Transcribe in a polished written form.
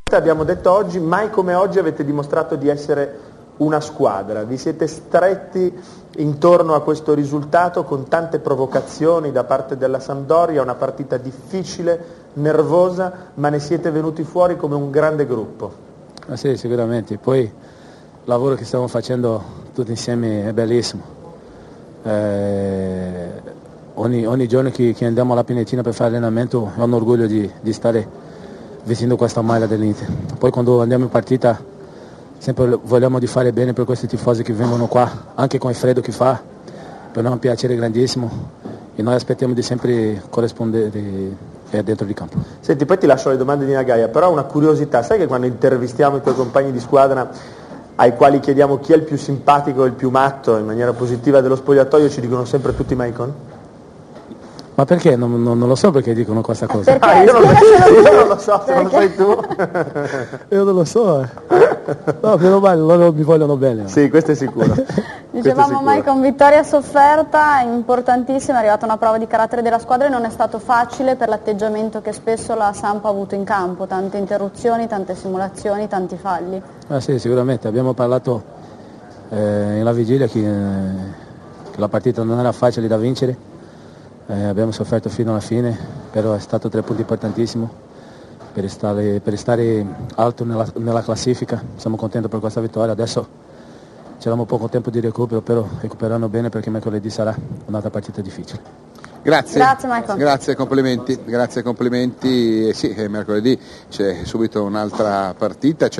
Abbiamo detto oggi, mai come oggi avete dimostrato di essere una squadra, vi siete stretti intorno a questo risultato con tante provocazioni da parte della Sampdoria, una partita difficile, nervosa, ma ne siete venuti fuori come un grande gruppo. Sì, sicuramente, poi il lavoro che stiamo facendo tutti insieme è bellissimo. Ogni giorno che andiamo alla Pinetina per fare allenamento è un orgoglio di stare vestendo questa maglia dell'Inter. Poi quando andiamo in partita sempre vogliamo di fare bene per questi tifosi che vengono qua, anche con il freddo che fa, per noi è un piacere grandissimo e noi aspettiamo di sempre corrispondere dentro di campo. Senti, poi ti lascio le domande di Nagaia, però una curiosità, sai che quando intervistiamo i tuoi compagni di squadra ai quali chiediamo chi è il più simpatico e il più matto in maniera positiva dello spogliatoio ci dicono sempre tutti Maicon? Ma perché? Non lo so perché dicono questa cosa. Io non lo so, se non lo sai tu. Io non lo so. No, meno male, loro mi vogliono bene. Sì, questo è sicuro. Dicevamo Maicon, vittoria sofferta, importantissima, è arrivata una prova di carattere della squadra e non è stato facile per l'atteggiamento che spesso la Samp ha avuto in campo, tante interruzioni, tante simulazioni, tanti falli. Sì, sicuramente, abbiamo parlato nella vigilia che la partita non era facile da vincere. Abbiamo sofferto fino alla fine, però è stato 3 punti importantissimi per stare alto nella classifica. Siamo contenti per questa vittoria. Adesso c'era poco tempo di recupero, però recuperando bene perché mercoledì sarà un'altra partita difficile. Grazie Michael. Grazie, complimenti. Sì, mercoledì c'è subito un'altra partita.